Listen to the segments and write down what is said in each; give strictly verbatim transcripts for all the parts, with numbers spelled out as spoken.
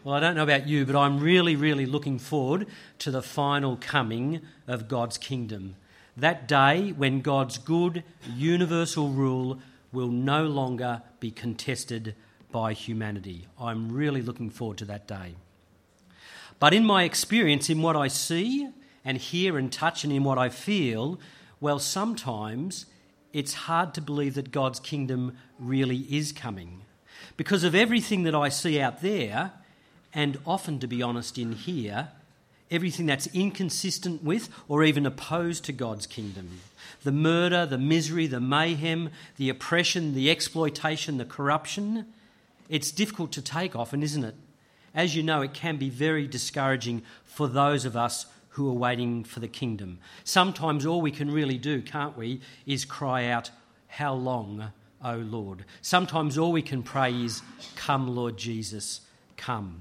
Well, I don't know about you, but I'm really, really looking forward to the final coming of God's kingdom. That day when God's good, universal rule will no longer be contested by humanity. I'm really looking forward to that day. But in my experience, in what I see and hear and touch and in what I feel, well, sometimes it's hard to believe that God's kingdom really is coming because of everything that I see out there, and often, to be honest, in here, everything that's inconsistent with or even opposed to God's kingdom. The murder, the misery, the mayhem, the oppression, the exploitation, the corruption. It's difficult to take often, isn't it? As you know, it can be very discouraging for those of us who are waiting for the kingdom. Sometimes all we can really do, can't we, is cry out, "How long, O Lord?" Sometimes all we can pray is, "Come, Lord Jesus, come."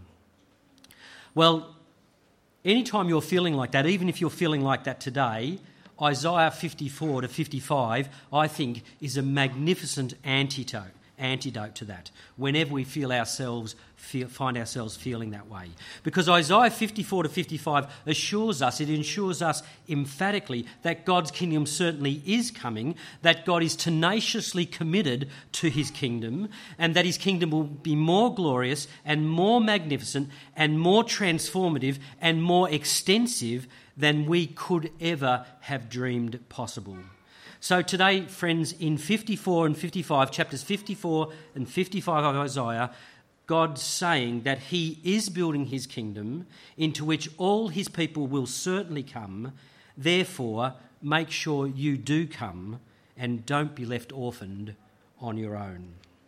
Well, anytime you're feeling like that, even if you're feeling like that today, Isaiah fifty-four to fifty-five, I think, is a magnificent antidote. antidote to that whenever we feel ourselves feel, find ourselves feeling that way. Because Isaiah fifty-four to fifty-five assures us, it ensures us emphatically that God's kingdom certainly is coming, that God is tenaciously committed to his kingdom, and that his kingdom will be more glorious and more magnificent and more transformative and more extensive than we could ever have dreamed possible. So today, friends, in fifty-four and fifty-five, chapters fifty-four and fifty-five of Isaiah, God's saying that he is building his kingdom into which all his people will certainly come. Therefore, make sure you do come and don't be left orphaned on your own.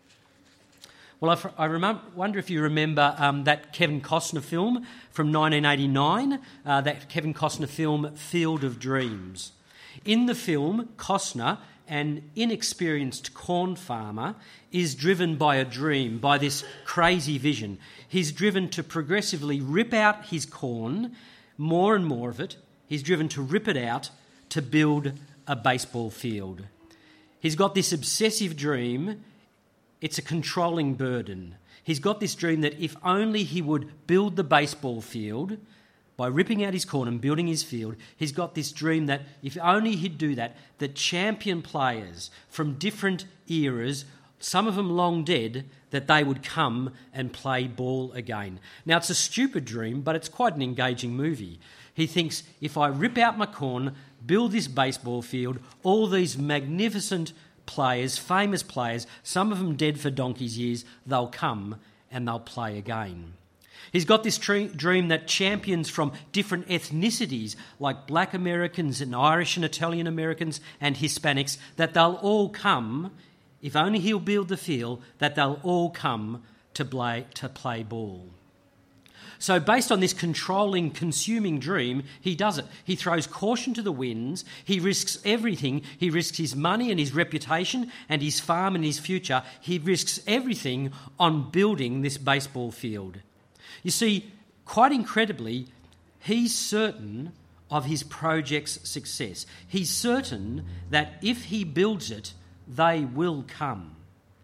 Well, I, I remember, wonder if you remember um, that Kevin Costner film from nineteen eighty-nine, uh, that Kevin Costner film, Field of Dreams. In the film, Costner, an inexperienced corn farmer, is driven by a dream, by this crazy vision. He's driven to progressively rip out his corn, more and more of it. He's driven to rip it out to build a baseball field. He's got this obsessive dream. It's a controlling burden. He's got this dream that if only he would build the baseball field, by ripping out his corn and building his field, he's got this dream that if only he'd do that, the champion players from different eras, some of them long dead, that they would come and play ball again. Now, it's a stupid dream, but it's quite an engaging movie. He thinks, if I rip out my corn, build this baseball field, all these magnificent players, famous players, some of them dead for donkey's years, they'll come and they'll play again. He's got this dream that champions from different ethnicities, like black Americans and Irish and Italian Americans and Hispanics, that they'll all come, if only he'll build the field, that they'll all come to play, to play ball. So based on this controlling, consuming dream, he does it. He throws caution to the winds. He risks everything. He risks his money and his reputation and his farm and his future. He risks everything on building this baseball field. You see, quite incredibly, he's certain of his project's success. He's certain that if he builds it, they will come.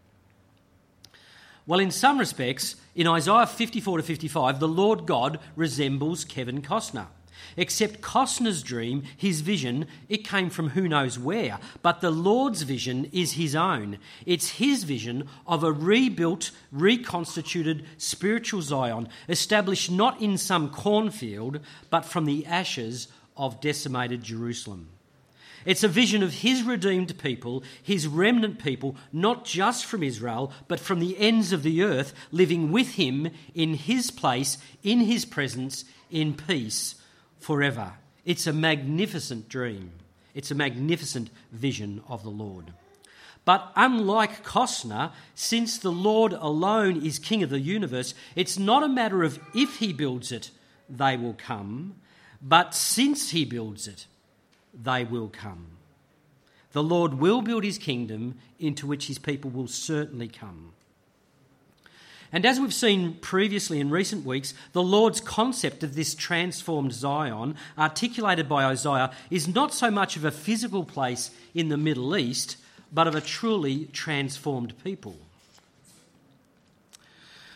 Well, in some respects, in Isaiah fifty-four to fifty-five, the Lord God resembles Kevin Costner. Except Costner's dream, his vision, it came from who knows where. But the Lord's vision is his own. It's his vision of a rebuilt, reconstituted spiritual Zion, established not in some cornfield, but from the ashes of decimated Jerusalem. It's a vision of his redeemed people, his remnant people, not just from Israel, but from the ends of the earth, living with him in his place, in his presence, in peace, forever. It's a magnificent dream. It's a magnificent vision of the Lord. But unlike Costner, since the Lord alone is King of the universe, it's not a matter of if he builds it, they will come, but since he builds it, they will come. The Lord will build his kingdom into which his people will certainly come. And as we've seen previously in recent weeks, the Lord's concept of this transformed Zion, articulated by Isaiah, is not so much of a physical place in the Middle East, but of a truly transformed people.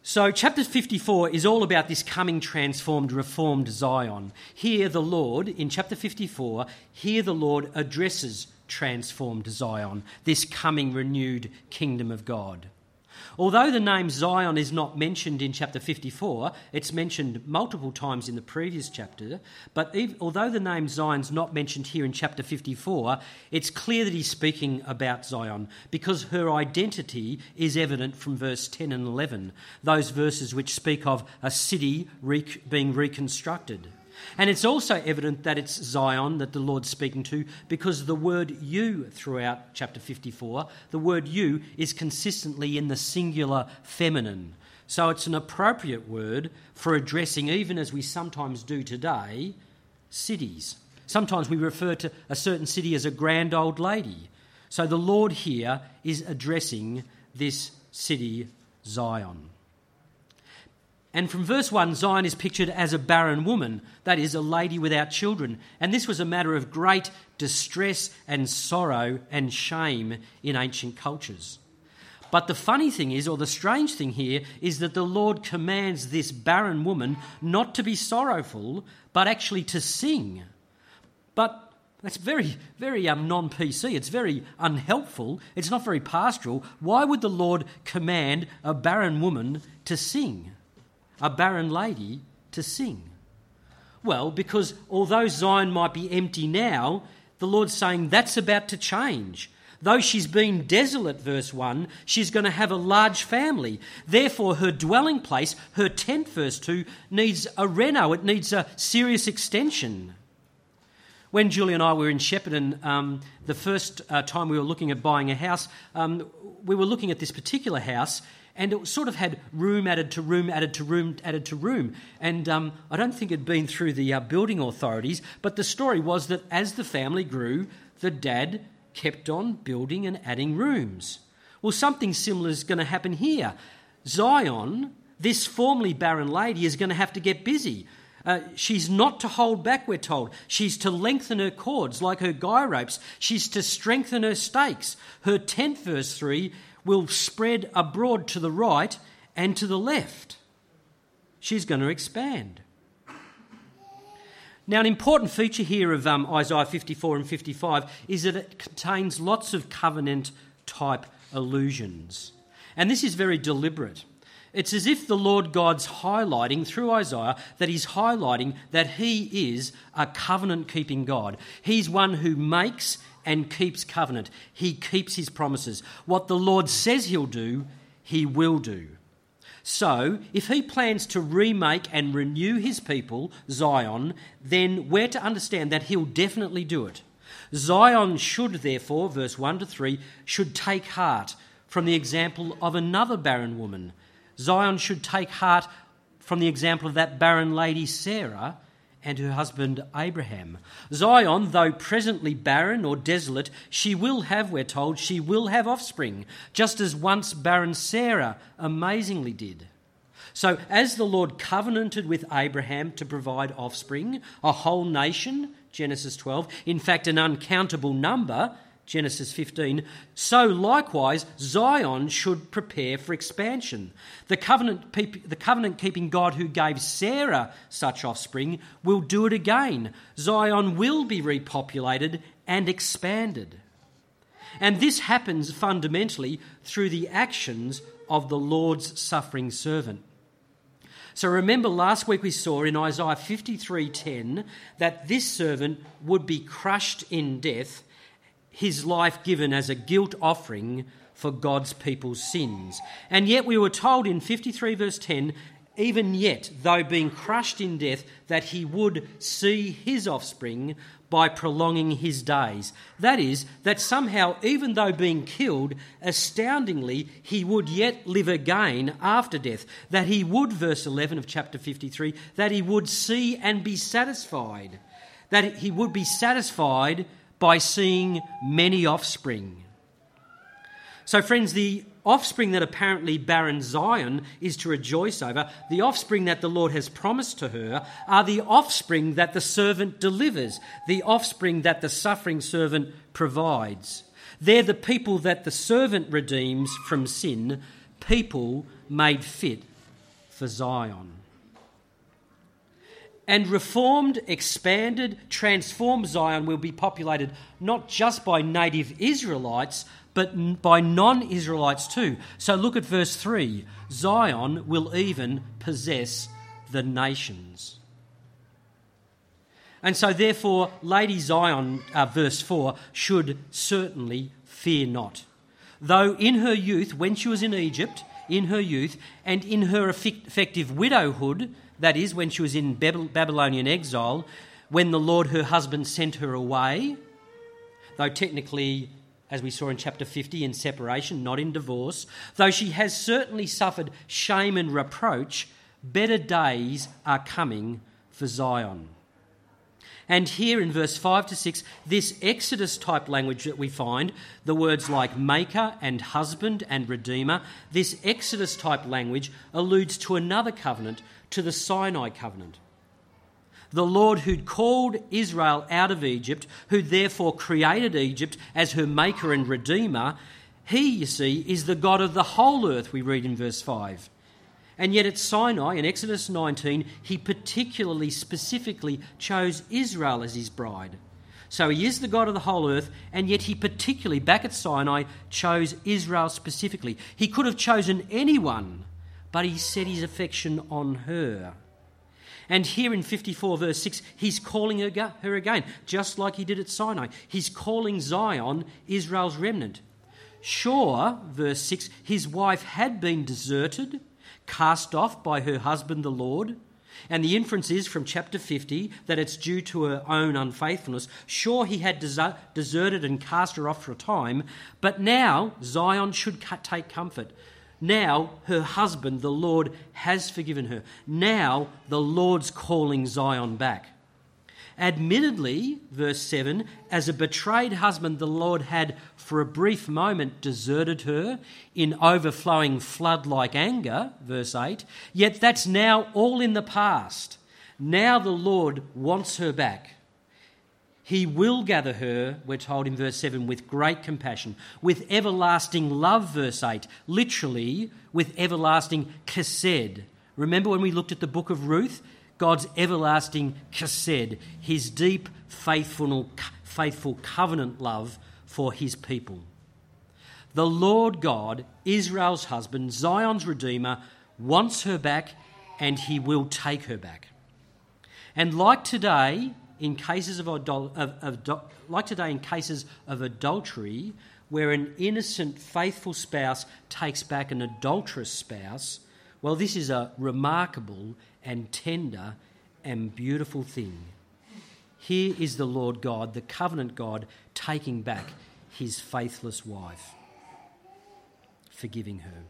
So chapter fifty-four is all about this coming transformed, reformed Zion. Here the Lord, in chapter fifty-four, here the Lord addresses transformed Zion, this coming renewed kingdom of God. Although the name Zion is not mentioned in chapter fifty-four, it's mentioned multiple times in the previous chapter, but even, although the name Zion's not mentioned here in chapter fifty-four, it's clear that he's speaking about Zion because her identity is evident from verse ten and eleven, those verses which speak of a city re- being reconstructed. And it's also evident that it's Zion that the Lord's speaking to because the word you throughout chapter fifty-four, the word you is consistently in the singular feminine. So it's an appropriate word for addressing, even as we sometimes do today, cities. Sometimes we refer to a certain city as a grand old lady. So the Lord here is addressing this city, Zion. And from verse one, Zion is pictured as a barren woman, that is, a lady without children. And this was a matter of great distress and sorrow and shame in ancient cultures. But the funny thing is, or the strange thing here, is that the Lord commands this barren woman not to be sorrowful, but actually to sing. But that's very, very um, non-P C. It's very unhelpful. It's not very pastoral. Why would the Lord command a barren woman to sing? A barren lady to sing? Well, because although Zion might be empty now, the Lord's saying that's about to change. Though she's been desolate, verse one, she's going to have a large family. Therefore, her dwelling place, her tent, verse two, needs a reno. It needs a serious extension. When Julie and I were in Shepparton, um, the first uh, time we were looking at buying a house, um, we were looking at this particular house, and it sort of had room added to room, added to room, added to room. And um, I don't think it had been through the uh, building authorities, but the story was that as the family grew, the dad kept on building and adding rooms. Well, something similar is going to happen here. Zion, this formerly barren lady, is going to have to get busy. Uh, she's not to hold back, we're told. She's to lengthen her cords like her guy ropes. She's to strengthen her stakes. Her tent, verse three, will spread abroad to the right and to the left. She's going to expand. Now, an important feature here of um, Isaiah fifty-four and fifty-five is that it contains lots of covenant-type allusions. And this is very deliberate. It's as if the Lord God's highlighting, through Isaiah, that he's highlighting that he is a covenant-keeping God. He's one who makes and keeps covenant. He keeps his promises. What the Lord says he'll do, he will do. So, if he plans to remake and renew his people, Zion, then we're to understand that he'll definitely do it. Zion should, therefore, verse one to three, should take heart from the example of another barren woman. Zion should take heart from the example of that barren lady Sarah and her husband Abraham. Zion, though presently barren or desolate, she will have, we're told, she will have offspring, just as once barren Sarah amazingly did. So as the Lord covenanted with Abraham to provide offspring, a whole nation, Genesis twelve, in fact an uncountable number, Genesis fifteen, so likewise Zion should prepare for expansion. The covenant, the covenant-keeping God who gave Sarah such offspring will do it again. Zion will be repopulated and expanded. And this happens fundamentally through the actions of the Lord's suffering servant. So remember last week we saw in Isaiah fifty-three ten that this servant would be crushed in death, his life given as a guilt offering for God's people's sins. And yet we were told in fifty-three verse ten, even yet, though being crushed in death, that he would see his offspring by prolonging his days. That is, that somehow, even though being killed, astoundingly, he would yet live again after death. That he would, verse eleven of chapter fifty-three, that he would see and be satisfied. That he would be satisfied by seeing many offspring. So friends, the offspring that apparently barren Zion is to rejoice over, the offspring that the Lord has promised to her, are the offspring that the servant delivers, the offspring that the suffering servant provides. They're the people that the servant redeems from sin, people made fit for Zion. And reformed, expanded, transformed Zion will be populated not just by native Israelites, but by non-Israelites too. So look at verse three. Zion will even possess the nations. And so therefore, Lady Zion, uh, verse four, should certainly fear not. Though in her youth, when she was in Egypt, in her youth, and in her effective widowhood, that is, when she was in Babylonian exile, when the Lord her husband sent her away, though technically, as we saw in chapter fifty, in separation, not in divorce, though she has certainly suffered shame and reproach, better days are coming for Zion. And here in verse five to six, this Exodus-type language that we find, the words like maker and husband and redeemer, this Exodus-type language alludes to another covenant, to the Sinai covenant. The Lord who'd called Israel out of Egypt, who therefore created Egypt as her maker and redeemer, he, you see, is the God of the whole earth, we read in verse five. And yet at Sinai, in Exodus nineteen, he particularly, specifically chose Israel as his bride. So he is the God of the whole earth, and yet he particularly, back at Sinai, chose Israel specifically. He could have chosen anyone, but he set his affection on her. And here in fifty-four verse six, he's calling her again, just like he did at Sinai. He's calling Zion Israel's remnant. Sure, verse six, his wife had been deserted, cast off by her husband the Lord, and the inference is from chapter fifty that it's due to her own unfaithfulness. Sure, he had deser- deserted and cast her off for a time, but now Zion should take comfort. Now her husband, the Lord, has forgiven her. Now the Lord's calling Zion back. Admittedly, verse seven, as a betrayed husband, the Lord had for a brief moment deserted her in overflowing flood-like anger, verse eight, yet that's now all in the past. Now the Lord wants her back. He will gather her, we're told in verse seven, with great compassion, with everlasting love, verse eight, literally with everlasting chesed. Remember when we looked at the book of Ruth? God's everlasting chesed, his deep, faithful, faithful covenant love for his people. The Lord God, Israel's husband, Zion's redeemer, wants her back, and he will take her back. And like today, in cases of, adul- of, of like today in cases of adultery, where an innocent, faithful spouse takes back an adulterous spouse, well, this is a remarkable and tender and beautiful thing. Here is the Lord God, the covenant God, taking back his faithless wife, forgiving her.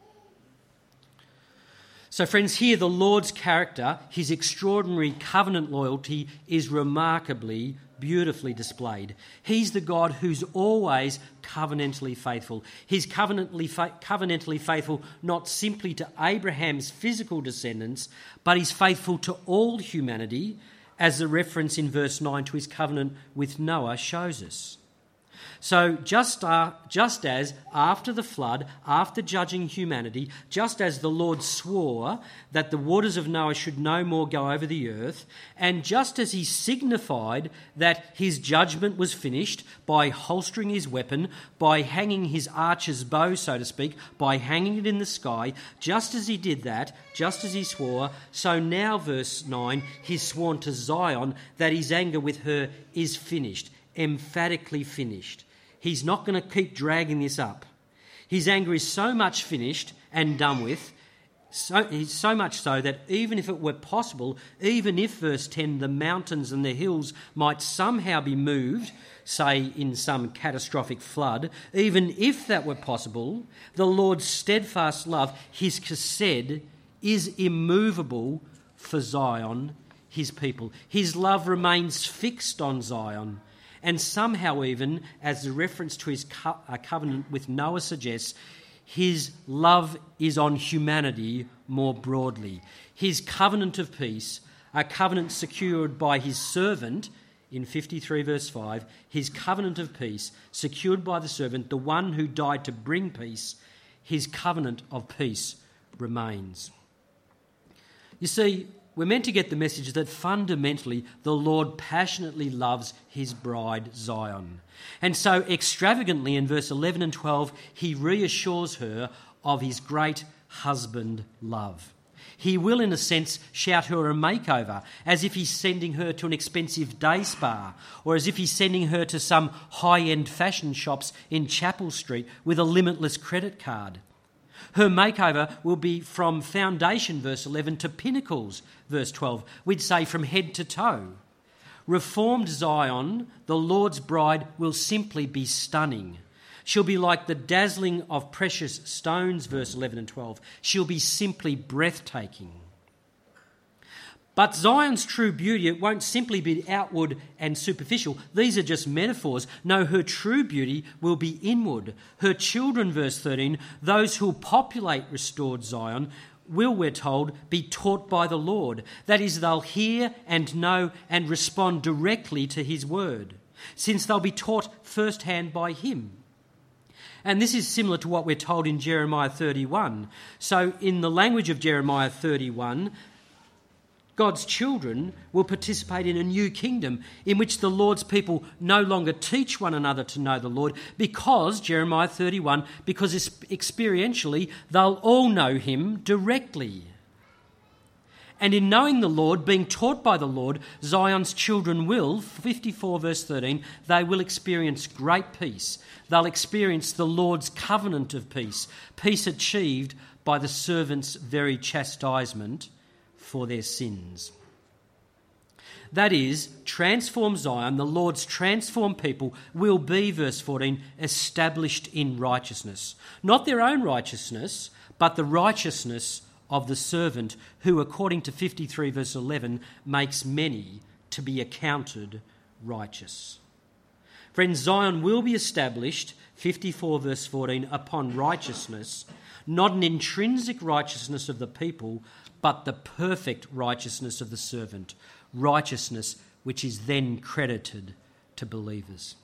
So friends, here the Lord's character, his extraordinary covenant loyalty, is remarkably, beautifully displayed. He's the God who's always covenantally faithful. He's covenantally, fa- covenantally faithful not simply to Abraham's physical descendants, but he's faithful to all humanity, as the reference in verse nine to his covenant with Noah shows us. So just, uh, just as after the flood, after judging humanity, just as the Lord swore that the waters of Noah should no more go over the earth, and just as he signified that his judgment was finished by holstering his weapon, by hanging his archer's bow, so to speak, by hanging it in the sky, just as he did that, just as he swore, so now, verse nine, he's sworn to Zion that his anger with her is finished, emphatically finished. He's not going to keep dragging this up. His anger is so much finished and done with, so, so much so that even if it were possible, even if, verse ten, the mountains and the hills might somehow be moved, say in some catastrophic flood, even if that were possible, the Lord's steadfast love, his chesed, is immovable for Zion, his people. His love remains fixed on Zion. And somehow even, as the reference to his co- uh, covenant with Noah suggests, his love is on humanity more broadly. His covenant of peace, a covenant secured by his servant, in fifty-three verse five, his covenant of peace secured by the servant, the one who died to bring peace, his covenant of peace remains. You see, we're meant to get the message that fundamentally the Lord passionately loves his bride Zion. And so extravagantly in verse eleven and twelve, he reassures her of his great husband love. He will, in a sense, shout her a makeover, as if he's sending her to an expensive day spa, or as if he's sending her to some high-end fashion shops in Chapel Street with a limitless credit card. Her makeover will be from foundation, verse eleven, to pinnacles, verse twelve. We'd say from head to toe. Reformed Zion, the Lord's bride, will simply be stunning. She'll be like the dazzling of precious stones, verse eleven and twelve. She'll be simply breathtaking. But Zion's true beauty, it won't simply be outward and superficial. These are just metaphors. No, her true beauty will be inward. Her children, verse thirteen, those who will populate restored Zion, will, we're told, be taught by the Lord. That is, they'll hear and know and respond directly to his word, since they'll be taught firsthand by him. And this is similar to what we're told in Jeremiah thirty-one. So in the language of Jeremiah thirty-one, God's children will participate in a new kingdom in which the Lord's people no longer teach one another to know the Lord because, Jeremiah thirty-one, because experientially they'll all know him directly. And in knowing the Lord, being taught by the Lord, Zion's children will, fifty-four verse thirteen, they will experience great peace. They'll experience the Lord's covenant of peace, peace achieved by the servant's very chastisement for their sins. That is, transformed Zion, the Lord's transformed people, will be, verse fourteen, established in righteousness. Not their own righteousness, but the righteousness of the servant who, according to fifty-three verse eleven, makes many to be accounted righteous. Friends, Zion will be established, fifty-four verse fourteen, upon righteousness, not an intrinsic righteousness of the people, but the perfect righteousness of the servant, righteousness which is then credited to believers.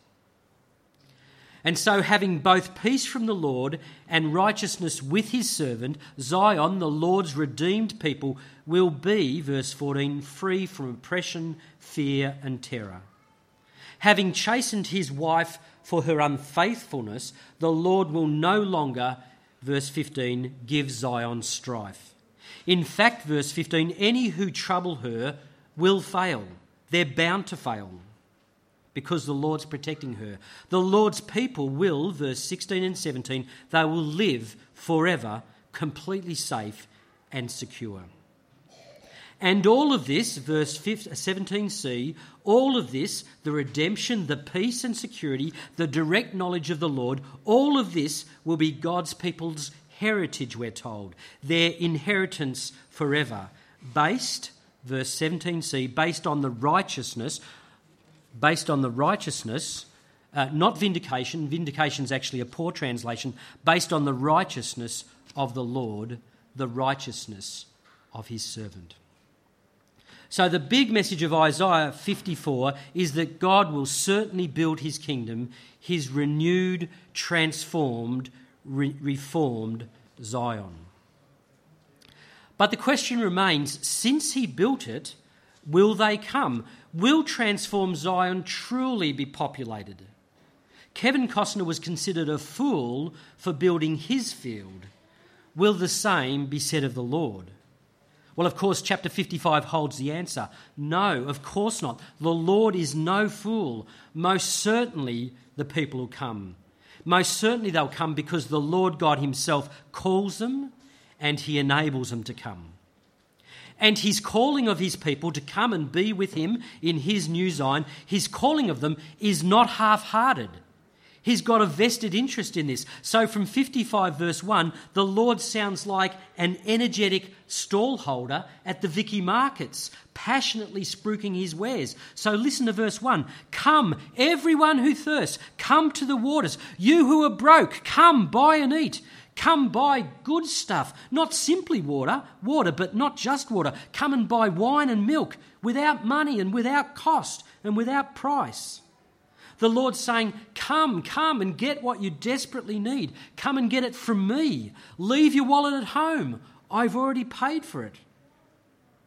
And so, having both peace from the Lord and righteousness with his servant, Zion, the Lord's redeemed people, will be, verse fourteen, free from oppression, fear and terror. Having chastened his wife for her unfaithfulness, the Lord will no longer, verse fifteen, give Zion strife. In fact, verse fifteen, any who trouble her will fail. They're bound to fail because the Lord's protecting her. The Lord's people will, verse sixteen and seventeen, they will live forever completely safe and secure. And all of this, verse seventeen c, all of this, the redemption, the peace and security, the direct knowledge of the Lord, all of this will be God's people's heritage, we're told, their inheritance forever, based, verse seventeen c, based on the righteousness, based on the righteousness, uh, not vindication, vindication's actually a poor translation, based on the righteousness of the Lord, the righteousness of his servant. So the big message of Isaiah fifty-four is that God will certainly build his kingdom, his renewed, transformed, re- reformed Zion. But the question remains, since he built it, will they come? Will transformed Zion truly be populated? Kevin Costner was considered a fool for building his field. Will the same be said of the Lord? Well, of course, chapter fifty-five holds the answer. No, of course not. The Lord is no fool. Most certainly the people will come. Most certainly they'll come because the Lord God himself calls them and he enables them to come. And his calling of his people to come and be with him in his new Zion, his calling of them is not half-hearted. He's got a vested interest in this. So from fifty-five verse one, the Lord sounds like an energetic stallholder at the Vicky markets, passionately spruiking his wares. So listen to verse one. Come, everyone who thirsts, come to the waters. You who are broke, come, buy and eat. Come buy good stuff, not simply water, water, but not just water. Come and buy wine and milk without money and without cost and without price. The Lord's saying, come, come and get what you desperately need. Come and get it from me. Leave your wallet at home. I've already paid for it.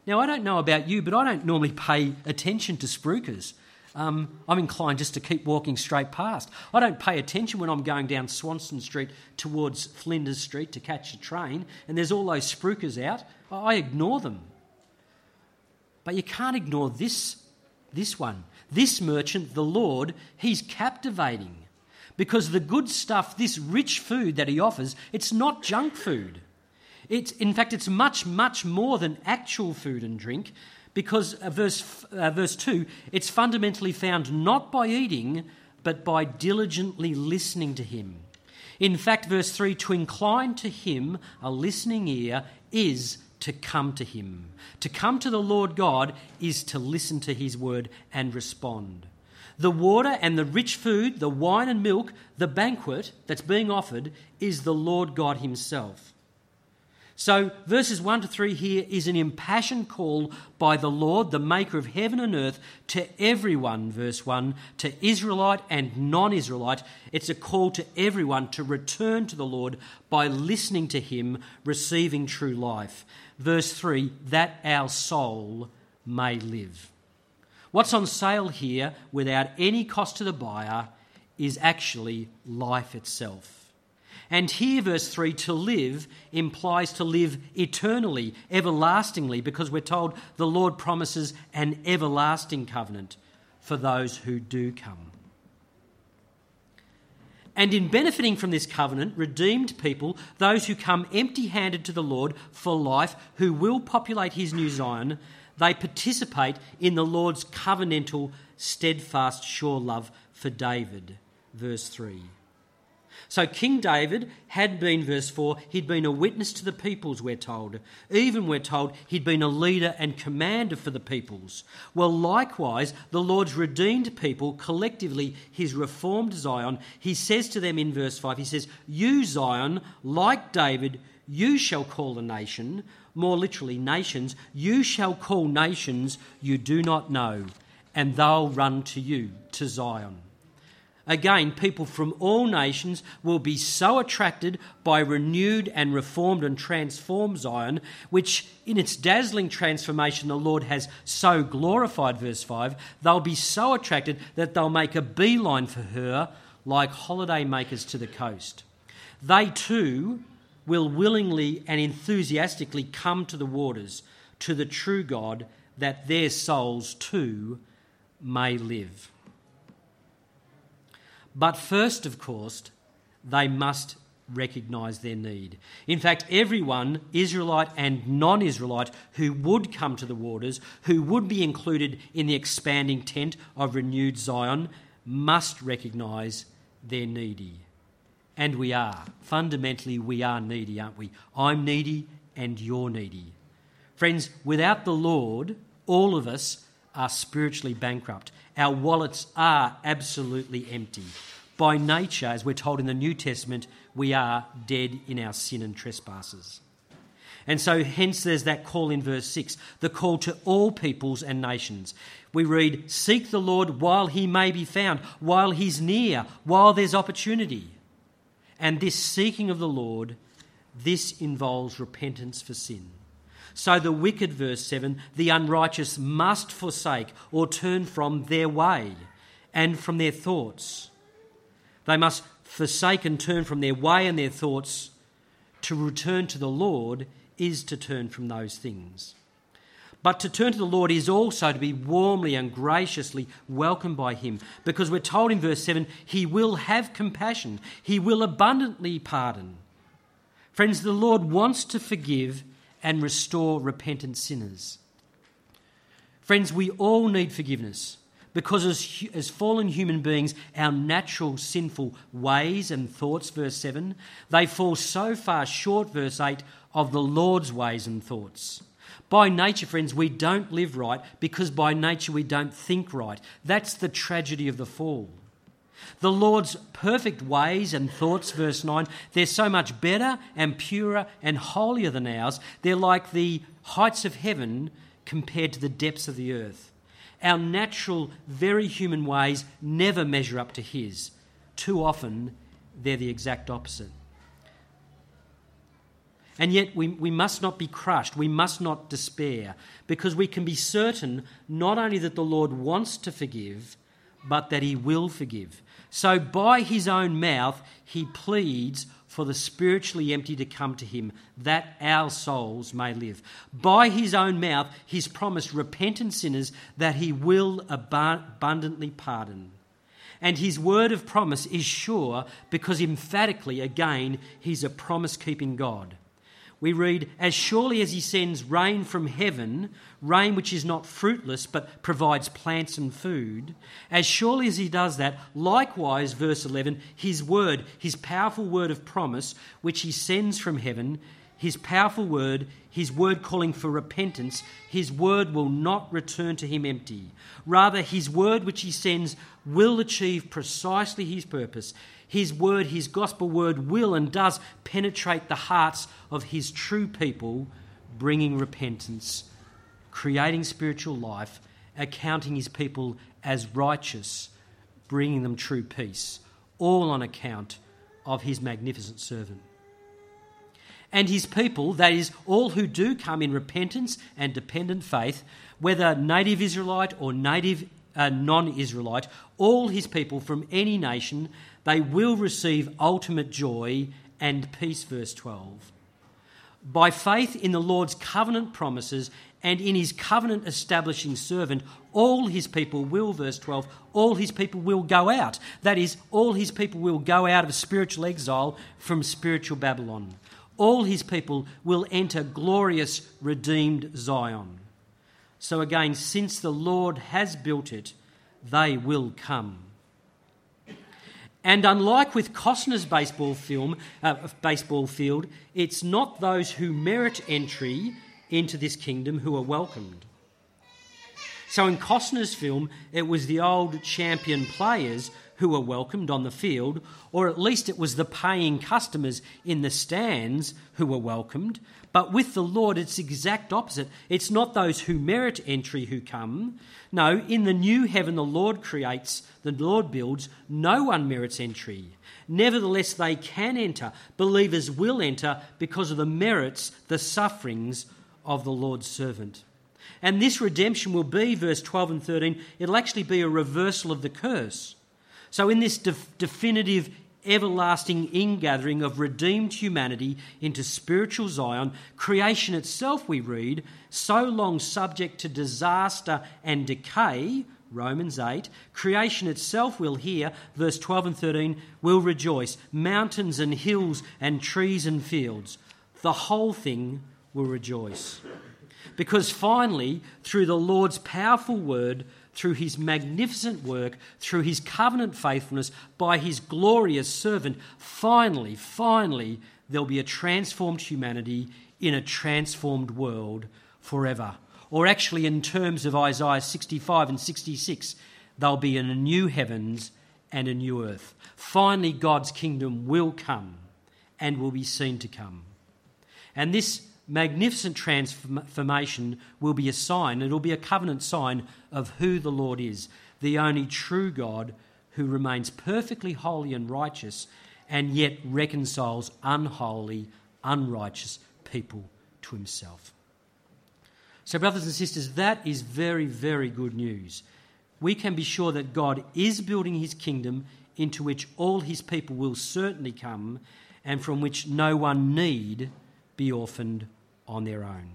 Now, I don't know about you, but I don't normally pay attention to spruikers. Um, I'm inclined just to keep walking straight past. I don't pay attention when I'm going down Swanston Street towards Flinders Street to catch a train and there's all those spruikers out. I ignore them. But you can't ignore this, this one. This merchant, the Lord, he's captivating because the good stuff, this rich food that he offers, it's not junk food. It's, in fact, it's much, much more than actual food and drink. Because uh, verse, uh, verse two, it's fundamentally found not by eating, but by diligently listening to him. In fact, verse three, to incline to him, a listening ear, is to come to him. To come to the Lord God is to listen to his word and respond. The water and the rich food, the wine and milk, the banquet that's being offered is the Lord God himself. So verses one to three here is an impassioned call by the Lord, the maker of heaven and earth, to everyone, verse one, to Israelite and non-Israelite. It's a call to everyone to return to the Lord by listening to him, receiving true life. Verse three, that our soul may live. What's on sale here, without any cost to the buyer, is actually life itself. And here, verse three, to live implies to live eternally, everlastingly, because we're told the Lord promises an everlasting covenant for those who do come. And in benefiting from this covenant, redeemed people, those who come empty-handed to the Lord for life, who will populate his new Zion, they participate in the Lord's covenantal, steadfast, sure love for David, verse three. So King David had been, verse four, he'd been a witness to the peoples, we're told. Even, we're told, he'd been a leader and commander for the peoples. Well, likewise, the Lord's redeemed people, collectively his reformed Zion, he says to them in verse five, he says, you, Zion, like David, you shall call a nation, more literally nations, you shall call nations you do not know, and they'll run to you, to Zion. Again, people from all nations will be so attracted by renewed and reformed and transformed Zion, which in its dazzling transformation the Lord has so glorified, verse five, they'll be so attracted that they'll make a beeline for her like holiday makers to the coast. They too will willingly and enthusiastically come to the waters, to the true God, that their souls too may live. But first, of course, they must recognise their need. In fact, everyone, Israelite and non-Israelite, who would come to the waters, who would be included in the expanding tent of renewed Zion, must recognise they're needy. And we are. Fundamentally, we are needy, aren't we? I'm needy and you're needy. Friends, without the Lord, all of us are spiritually bankrupt. Our wallets are absolutely empty. By nature, as we're told in the New Testament, we are dead in our sin and trespasses. And so hence there's that call in verse six, the call to all peoples and nations. We read, seek the Lord while he may be found, while he's near, while there's opportunity. And this seeking of the Lord, this involves repentance for sin. So the wicked, verse seven, the unrighteous must forsake or turn from their way and from their thoughts. They must forsake and turn from their way and their thoughts. To return to the Lord is to turn from those things. But to turn to the Lord is also to be warmly and graciously welcomed by him, because we're told in verse seven, he will have compassion. He will abundantly pardon. Friends, the Lord wants to forgive and restore repentant sinners. Friends, we all need forgiveness because as, as fallen human beings, our natural sinful ways and thoughts, verse seven, they fall so far short, verse eight, of the Lord's ways and thoughts. By nature, friends, we don't live right because by nature we don't think right. That's the tragedy of the fall. The Lord's perfect ways and thoughts, verse nine, they're so much better and purer and holier than ours. They're like the heights of heaven compared to the depths of the earth. Our natural, very human ways never measure up to his. Too often, they're the exact opposite. And yet we, we must not be crushed. We must not despair, because we can be certain not only that the Lord wants to forgive, but that he will forgive. So by his own mouth, he pleads for the spiritually empty to come to him, that our souls may live. By his own mouth, he's promised repentant sinners that he will abundantly pardon. And his word of promise is sure because emphatically, again, he's a promise-keeping God. We read, as surely as he sends rain from heaven, rain which is not fruitless but provides plants and food, as surely as he does that, likewise, verse eleven, his word, his powerful word of promise, which he sends from heaven, his powerful word, his word calling for repentance, his word will not return to him empty. Rather, his word which he sends will achieve precisely his purpose. His word, his gospel word, will and does penetrate the hearts of his true people, bringing repentance, creating spiritual life, accounting his people as righteous, bringing them true peace, all on account of his magnificent servant. And his people, that is, all who do come in repentance and dependent faith, whether native Israelite or native uh, non-Israelite, all his people from any nation, they will receive ultimate joy and peace, verse twelve. By faith in the Lord's covenant promises and in his covenant establishing servant, all his people will, verse twelve, all his people will go out. That is, all his people will go out of spiritual exile from spiritual Babylon. All his people will enter glorious, redeemed Zion. So again, since the Lord has built it, they will come. And unlike with Costner's baseball film, uh, baseball field, it's not those who merit entry into this kingdom who are welcomed. So in Costner's film, it was the old champion players who were welcomed on the field, or at least it was the paying customers in the stands who were welcomed. But with the Lord, it's the exact opposite. It's not those who merit entry who come. No, in the new heaven the Lord creates, the Lord builds, no one merits entry. Nevertheless, they can enter. Believers will enter because of the merits, the sufferings of the Lord's servant. And this redemption will be, verse twelve and thirteen, it'll actually be a reversal of the curse. So in this de- definitive, everlasting ingathering of redeemed humanity into spiritual Zion, creation itself, we read, so long subject to disaster and decay, Romans eight, creation itself will hear, verse twelve and thirteen, will rejoice, mountains and hills and trees and fields. The whole thing will rejoice. Because finally, through the Lord's powerful word, through his magnificent work, through his covenant faithfulness, by his glorious servant, finally, finally, there'll be a transformed humanity in a transformed world forever. Or actually, in terms of Isaiah sixty-five and sixty-six, they'll be in a new heavens and a new earth. Finally, God's kingdom will come and will be seen to come. And this magnificent transformation will be a sign, it'll be a covenant sign of who the Lord is, the only true God who remains perfectly holy and righteous and yet reconciles unholy, unrighteous people to himself. So, brothers and sisters, that is very, very good news. We can be sure that God is building his kingdom into which all his people will certainly come and from which no one need be orphaned on their own.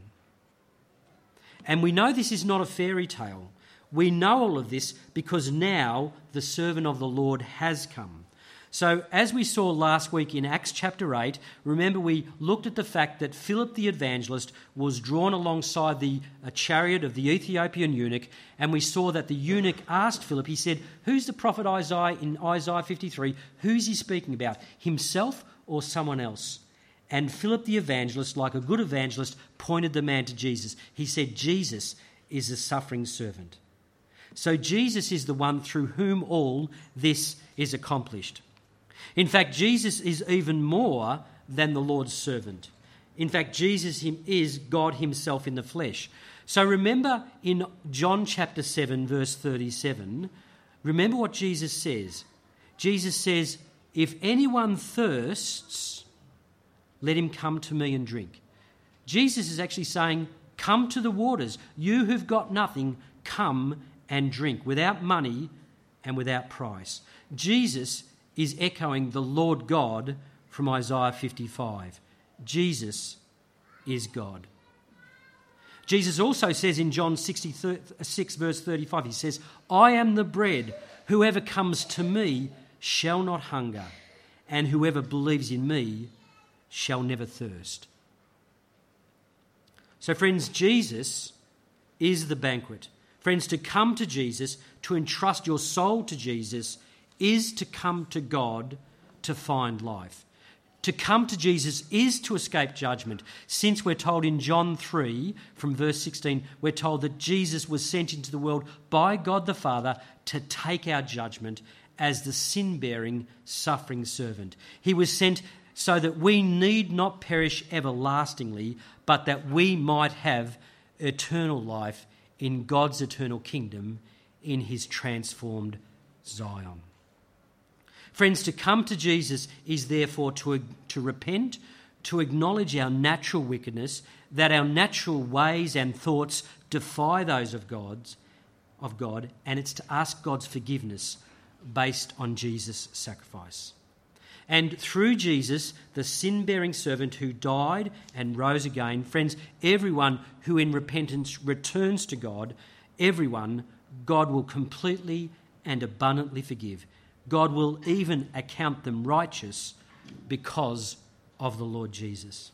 And we know this is not a fairy tale. We know all of this because now the servant of the Lord has come. So as we saw last week in Acts chapter eight, remember we looked at the fact that Philip the evangelist was drawn alongside the a chariot of the Ethiopian eunuch, and we saw that the eunuch asked Philip, he said, who's the prophet Isaiah in Isaiah fifty-three? Who's he speaking about, himself or someone else? And Philip the evangelist, like a good evangelist, pointed the man to Jesus. He said, Jesus is the suffering servant. So Jesus is the one through whom all this is accomplished. In fact, Jesus is even more than the Lord's servant. In fact, Jesus is God himself in the flesh. So remember in John chapter seven, verse thirty-seven, remember what Jesus says. Jesus says, if anyone thirsts, let him come to me and drink. Jesus is actually saying, come to the waters. You who've got nothing, come and drink without money and without price. Jesus is echoing the Lord God from Isaiah fifty-five. Jesus is God. Jesus also says in John six verse thirty-five, he says, I am the bread. Whoever comes to me shall not hunger, and whoever believes in me shall never thirst. So friends, Jesus is the banquet. Friends, to come to Jesus, to entrust your soul to Jesus, is to come to God to find life. To come to Jesus is to escape judgment, since we're told in John three, from verse sixteen, we're told that Jesus was sent into the world by God the Father to take our judgment as the sin-bearing, suffering servant. He was sent so that we need not perish everlastingly, but that we might have eternal life in God's eternal kingdom in his transformed Zion. Friends, to come to Jesus is therefore to, to repent, to acknowledge our natural wickedness, that our natural ways and thoughts defy those of God's, of God, and it's to ask God's forgiveness based on Jesus' sacrifice. And through Jesus, the sin-bearing servant who died and rose again, friends, everyone who in repentance returns to God, everyone, God will completely and abundantly forgive. God will even account them righteous because of the Lord Jesus.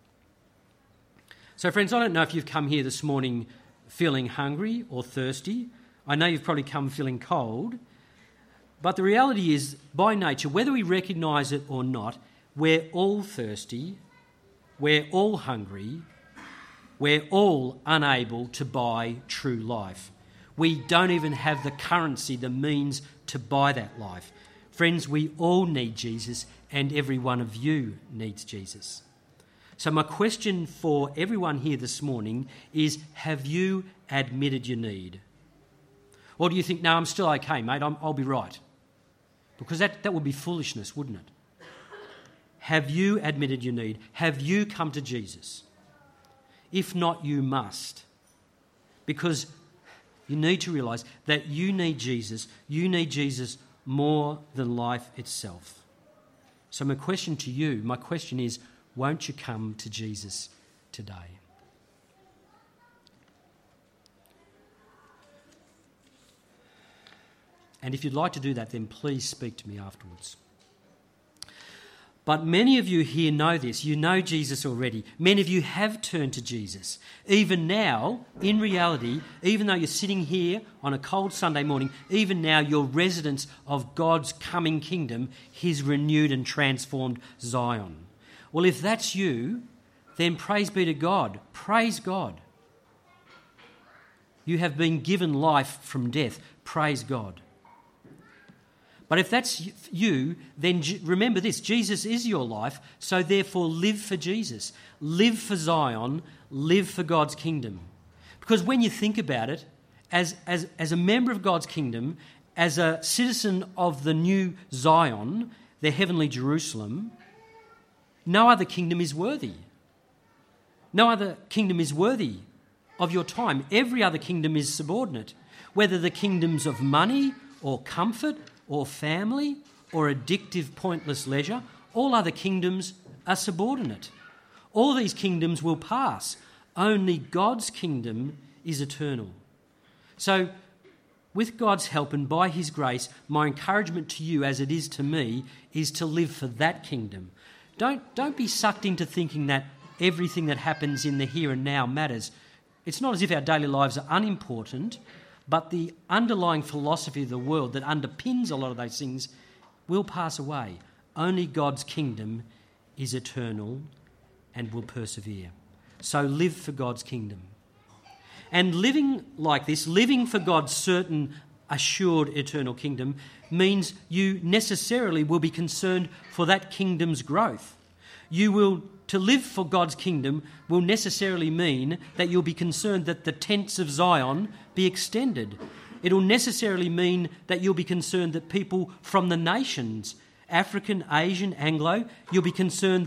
So friends, I don't know if you've come here this morning feeling hungry or thirsty. I know you've probably come feeling cold. But the reality is, by nature, whether we recognise it or not, we're all thirsty, we're all hungry, we're all unable to buy true life. We don't even have the currency, the means to buy that life. Friends, we all need Jesus, and every one of you needs Jesus. So my question for everyone here this morning is, have you admitted your need? Or do you think, no, I'm still okay, mate, I'm, I'll be right? Because that, that would be foolishness, wouldn't it? Have you admitted your need? Have you come to Jesus? If not, you must. Because you need to realise that you need Jesus. You need Jesus more than life itself. So my question to you, my question is, won't you come to Jesus today? And if you'd like to do that, then please speak to me afterwards. But many of you here know this. You know Jesus already. Many of you have turned to Jesus. Even now, in reality, even though you're sitting here on a cold Sunday morning, even now you're residents of God's coming kingdom, his renewed and transformed Zion. Well, if that's you, then praise be to God. Praise God. You have been given life from death. Praise God. But if that's you, then remember this, Jesus is your life, so therefore live for Jesus. Live for Zion, live for God's kingdom. Because when you think about it, as, as, as a member of God's kingdom, as a citizen of the new Zion, the heavenly Jerusalem, no other kingdom is worthy. No other kingdom is worthy of your time. Every other kingdom is subordinate, whether the kingdoms of money or comfort or family, or addictive, pointless leisure, all other kingdoms are subordinate. All these kingdoms will pass. Only God's kingdom is eternal. So, with God's help and by his grace, my encouragement to you, as it is to me, is to live for that kingdom. Don't, don't be sucked into thinking that everything that happens in the here and now matters. It's not as if our daily lives are unimportant, but the underlying philosophy of the world that underpins a lot of those things will pass away. Only God's kingdom is eternal and will persevere. So live for God's kingdom. And living like this, living for God's certain, assured eternal kingdom, means you necessarily will be concerned for that kingdom's growth. You will, to live for God's kingdom will necessarily mean that you'll be concerned that the tents of Zion be extended. It'll necessarily mean that you'll be concerned that people from the nations, African, Asian, Anglo, you'll be concerned that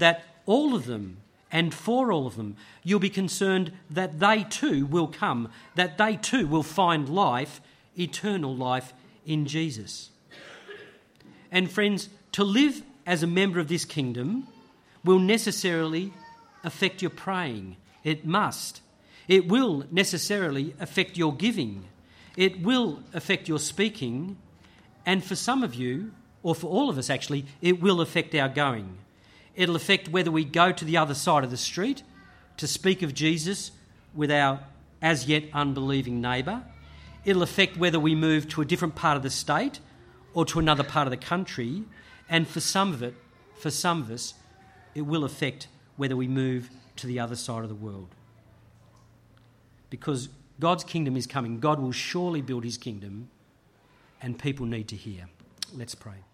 all of them and for all of them. You'll be concerned that they too will come, that they too will find life, eternal life in Jesus. And friends, to live as a member of this kingdom will necessarily affect your praying. It must. It will necessarily affect your giving. It will affect your speaking. And for some of you, or for all of us actually, it will affect our going. It'll affect whether we go to the other side of the street to speak of Jesus with our as yet unbelieving neighbour. It'll affect whether we move to a different part of the state or to another part of the country. And for some of it, for some of us, it will affect whether we move to the other side of the world. Because God's kingdom is coming. God will surely build his kingdom, and people need to hear. Let's pray.